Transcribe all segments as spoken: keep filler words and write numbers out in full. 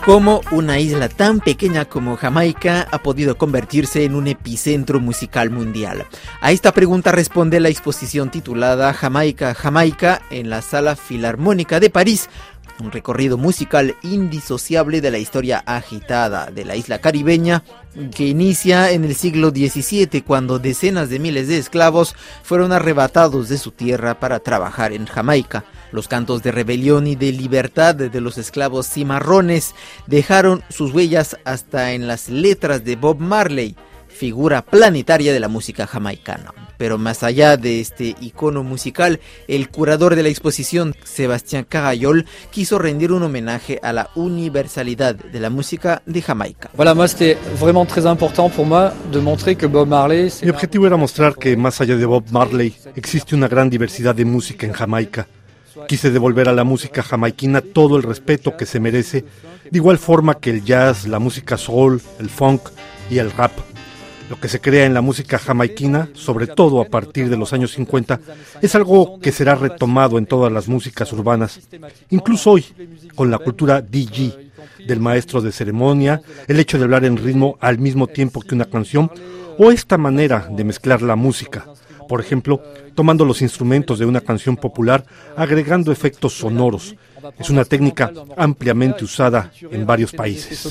¿Cómo una isla tan pequeña como Jamaica ha podido convertirse en un epicentro musical mundial? A esta pregunta responde la exposición titulada Jamaica, Jamaica en la Sala Filarmónica de París, un recorrido musical indisociable de la historia agitada de la isla caribeña que inicia en el siglo diecisiete, cuando decenas de miles de esclavos fueron arrebatados de su tierra para trabajar en Jamaica. Los cantos de rebelión y de libertad de los esclavos cimarrones dejaron sus huellas hasta en las letras de Bob Marley, figura planetaria de la música jamaicana. Pero más allá de este icono musical, el curador de la exposición, Sébastien Carayol, quiso rendir un homenaje a la universalidad de la música de Jamaica. Voilà, moi c'était vraiment très important pour moi de montrer que Bob Marley... Mi objetivo era mostrar que más allá de Bob Marley existe una gran diversidad de música en Jamaica. Quise devolver a la música jamaiquina todo el respeto que se merece, de igual forma que el jazz, la música soul, el funk y el rap. Lo que se crea en la música jamaiquina, sobre todo a partir de los años cincuenta, es algo que será retomado en todas las músicas urbanas. Incluso hoy, con la cultura D J, del maestro de ceremonia, el hecho de hablar en ritmo al mismo tiempo que una canción, o esta manera de mezclar la música. Por ejemplo, tomando los instrumentos de una canción popular, agregando efectos sonoros. Es una técnica ampliamente usada en varios países.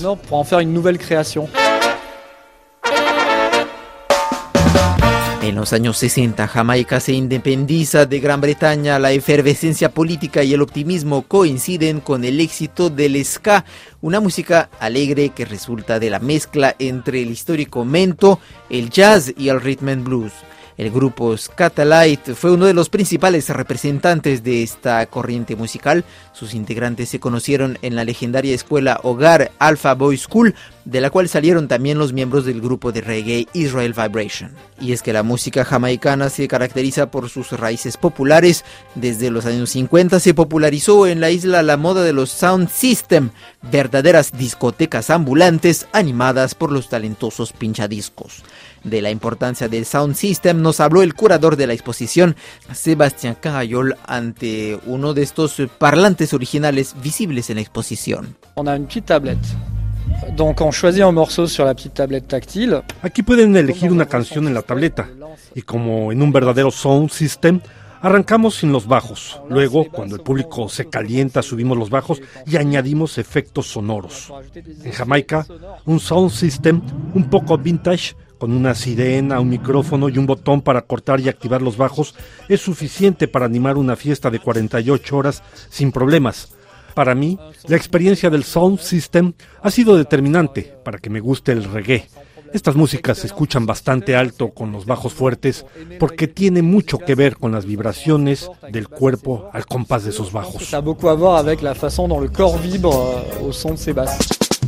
En los años sesenta, Jamaica se independiza de Gran Bretaña. La efervescencia política y el optimismo coinciden con el éxito del ska, una música alegre que resulta de la mezcla entre el histórico mento, el jazz y el rhythm and blues. El grupo Scatalight fue uno de los principales representantes de esta corriente musical. Sus integrantes se conocieron en la legendaria escuela Hogar Alpha Boys School, de la cual salieron también los miembros del grupo de reggae Israel Vibration. Y es que la música jamaicana se caracteriza por sus raíces populares. Desde los años cincuenta se popularizó en la isla la moda de los sound system, verdaderas discotecas ambulantes animadas por los talentosos pinchadiscos. De la importancia del sound system nos habló el curador de la exposición, Sébastien Carayol, ante uno de estos parlantes originales visibles en la exposición. On a une petite tablette. Donc on choisit un morceau sur la petite tablette táctil. Aquí pueden elegir una canción en la tableta y, como en un verdadero sound system, arrancamos sin los bajos. Luego, cuando el público se calienta, subimos los bajos y añadimos efectos sonoros. En Jamaica, un sound system un poco vintage, con una sirena, un micrófono y un botón para cortar y activar los bajos, es suficiente para animar una fiesta de cuarenta y ocho horas sin problemas. Para mí, la experiencia del sound system ha sido determinante para que me guste el reggae. Estas músicas se escuchan bastante alto con los bajos fuertes porque tiene mucho que ver con las vibraciones del cuerpo al compás de esos bajos. Ça a beaucoup à voir avec la façon dont le corps vibre au son de ces basses.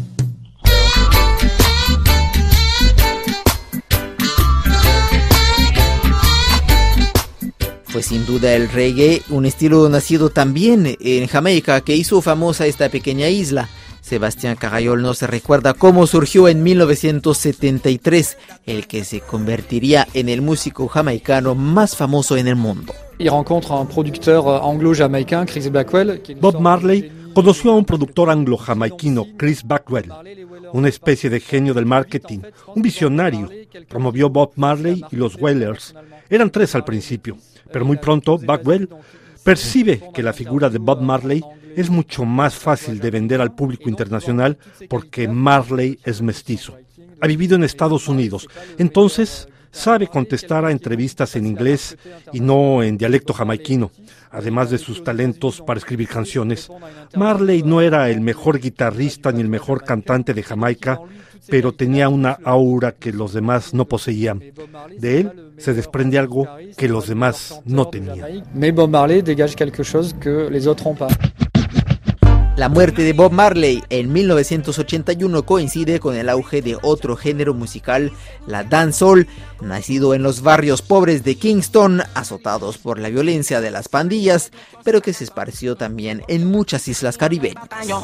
Fue sin duda el reggae, un estilo nacido también en Jamaica que hizo famosa esta pequeña isla. Sébastien Carayol nos recuerda cómo surgió en mil novecientos setenta y tres, el que se convertiría en el músico jamaicano más famoso en el mundo. Il rencontre un producteur anglo-jamaïcain, Chris Blackwell. Bob Marley conoció a un productor anglo-jamaiquino, Chris Blackwell, una especie de genio del marketing, un visionario. Promovió Bob Marley y los Wailers. Eran tres al principio, pero muy pronto Blackwell percibe que la figura de Bob Marley es mucho más fácil de vender al público internacional porque Marley es mestizo. Ha vivido en Estados Unidos, entonces sabe contestar a entrevistas en inglés y no en dialecto jamaiquino, además de sus talentos para escribir canciones. Marley no era el mejor guitarrista ni el mejor cantante de Jamaica, pero tenía una aura que los demás no poseían. De él se desprende algo que los demás no tenían. Mais Bob Marley dégage quelque chose que les autres n'ont pas. La muerte de Bob Marley en mil novecientos ochenta y uno coincide con el auge de otro género musical, la dancehall, nacido en los barrios pobres de Kingston, azotados por la violencia de las pandillas, pero que se esparció también en muchas islas caribeñas.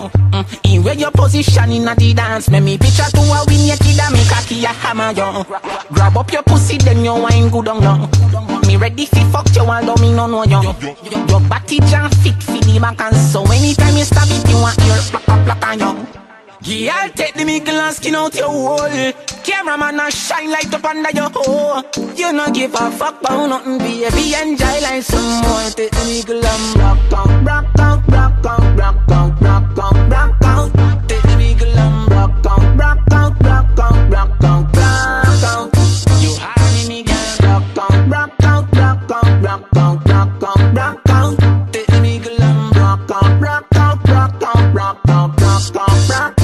Me ready fi fuck you although me no know you. Your body jam fit fi the back and so anytime you stab it you want your plak plak plak on you. Yeah, take the middle and skin out your hole. Cameraman a shine light up under your hole. You no give a fuck about nothing, baby. Enjoy like some more. Take the middle and rock out, rock out, rock out, rock out, rock out, rock out. Take the middle and rock out, rock out, rock out, rock out, rock out. You hide me, girl. Rock out, rock out, rock out, rock out, rock out, rock out. Take the middle and rock out, rock out, rock out, rock out, rock out, rock.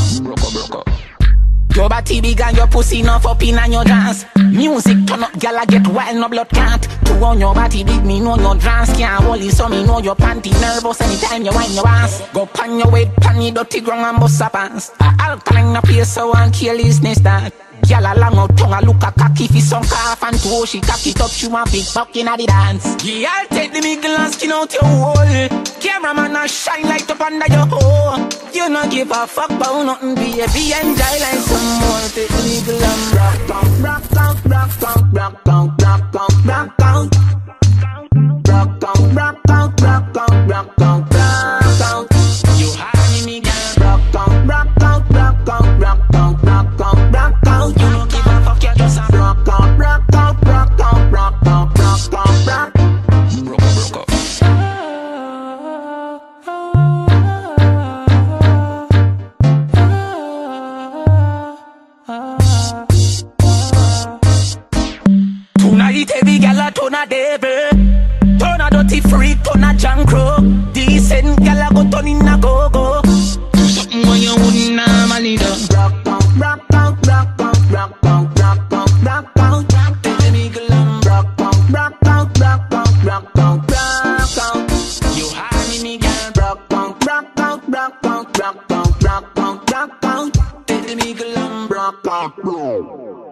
Your body big and your pussy enough up in and your dance. Music turn up, gyal get wild, no blood can't. To on your body big, me know your dance can't hold it, so me know your panty nervous anytime you whine your ass. Go pan your weight, pan your dirty ground and bust a pants. A alkaline a place so and kill his nest that. Gyal a long out tongue a look a cocky fi some calf and toe she cock it up, she want big buck inna the dance. Gyal take the middle and skin out your hole. Cameraman a shine light up under your hole. You no give a fuck about nothing, baby. Enjoy like some more. Take the middle and rock out, rock out, rock out, rock out, rock out, rock out. Rock out, rock out, rock out, rock out, rock out. You hide me, girl. Rock out, rock out, rock out, rock out, rock out, rock out. You no give a fuck, you just a rock out, rock out, rock out, rock out, rock out, rock. Broke up, broke up. Tonight every gal a turn a devil, turn a dirty freak, turn a junk crow. Decent gal a go turn in a go-go. Do something when you wouldn't normally do. Rock out, rock out, rock out, rock out, rock out, rock out. Take the middle and rock out, rock out, rock out, rock out, rock out. You hide me, girl. Rock out, rock out, rock out, rock out, rock out, rock out. Take the middle and rock out.